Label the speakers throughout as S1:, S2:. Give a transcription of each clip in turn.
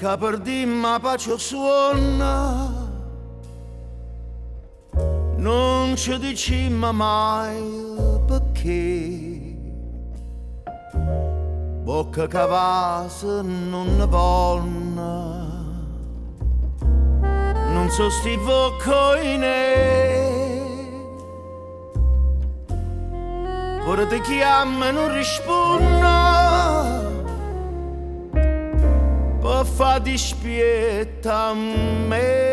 S1: che perdimmo pace suona, non ci dicimmo mai perché. Bocca cavasa non ne vonna, non so sti voccoine. Ora ti chiamo e non rispondo, per fa dispietta a me.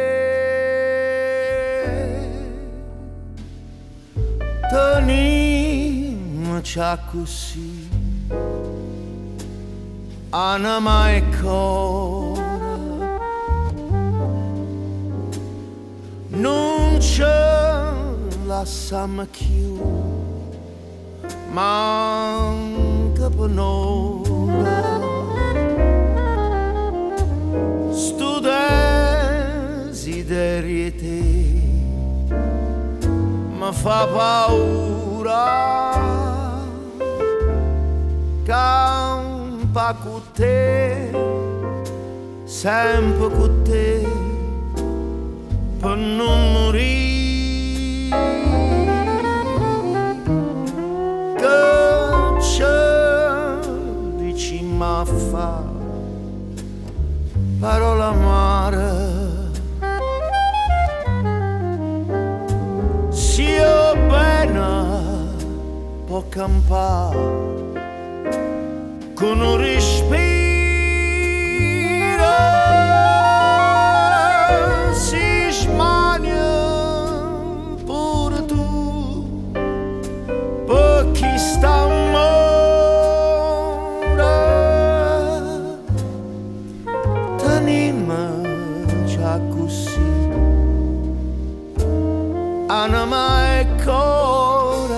S1: Tenimmoci così, anima e cuore, non ce lasciamo più, manca per un'ora. Sto desiderio te mi fa paura, campa con te, sempre con te, per non morire. Che c'è dici ma fa parola amara, sia bene può campare con un respiro, si smania pure tu per chi sta amore. Tenimmoci così, anima e cuore.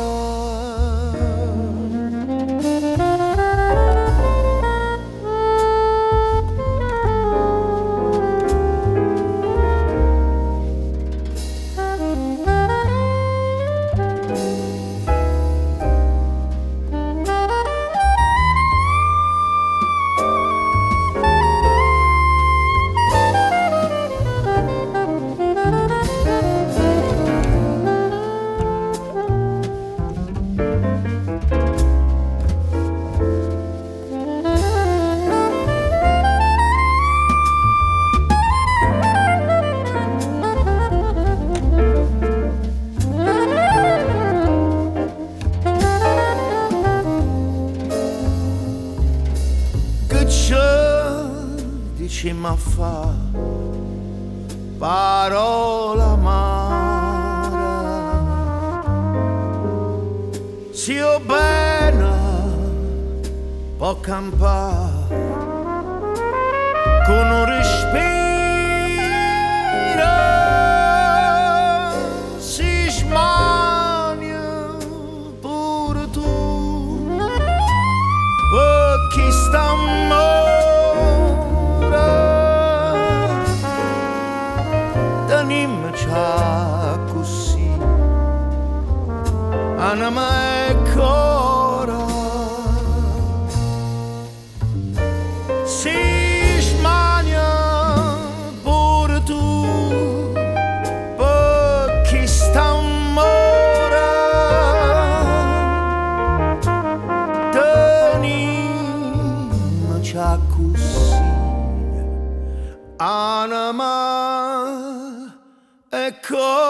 S1: Dici ma fa parola amara, sia bene può campare con un respiro, si smania pure tu per chi sta amore. Tenimmoci così, anima e cuore. Si smania pure tu per chi sta amore. Tenimmoci così, anima e cuore.